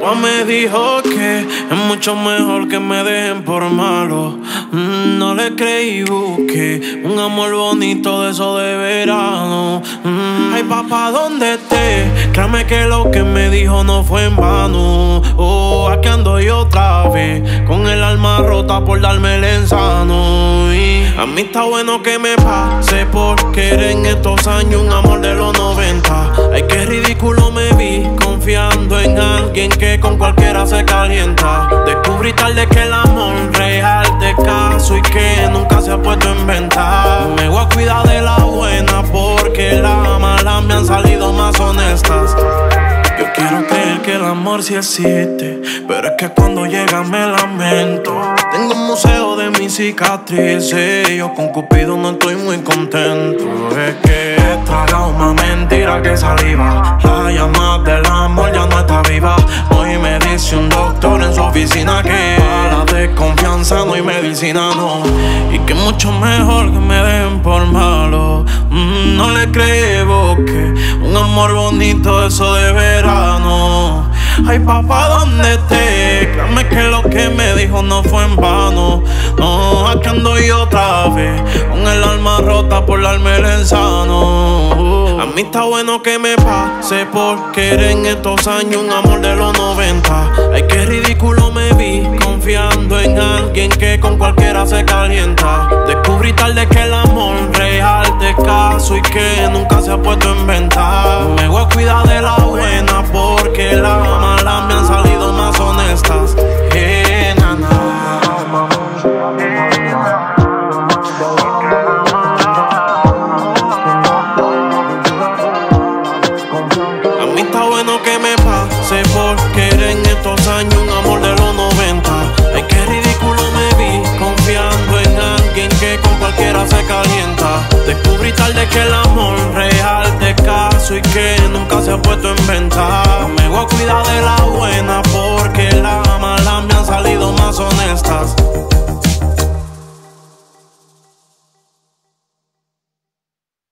Papá me dijo que es mucho mejor que me dejen por malo. No le creí, busqué un amor bonito de eso de verano. Ay, papá, ¿dónde esté? Créame que lo que me dijo no fue en vano. Oh, aquí ando yo otra vez, con el alma rota por darme el insano. Y a mí está bueno que me pase, porque era en estos años un amor de los 90. Ay, qué ridículo me vi, confiando en alguien que con cualquiera se calienta. Descubrí tarde que el amor real te caso y que nunca se ha puesto en venta. Me voy a cuidar de la buena, porque las malas me han salido más honestas. Yo quiero creer que el amor sí existe, pero es que cuando llega me lamento. Tengo un museo de mis cicatrices, yo con Cupido no estoy muy contento. Es que he tragado más mentira que saliva. La llama del amor ya no está viva. Hoy me dice un doctor en su oficina que para la desconfianza no hay medicina, no. Y que mucho mejor que me den por malo. No le creo que un amor bonito eso de verano. Ay, papá, ¿dónde esté? Créame que lo que me dijo no fue en vano. No, aquí ando yo otra vez, con el alma rota por darme el insano. A mí está bueno que me pase, porque era en estos años un amor de los 90. Ay, qué ridículo me vi, confiando en alguien que con cualquiera se calienta. Descubrí tarde que el amor real te caso y que nunca se ha puesto en venta. Me voy a cuidar de la buena, porque las malas me han salido más honestas. A mí está bueno que me pase, porque era en estos años un amor de los 90. Ay, qué ridículo me vi, confiando en alguien que con cualquiera se calienta. Descubrí tarde que el amor real te caso y que nunca se ha puesto en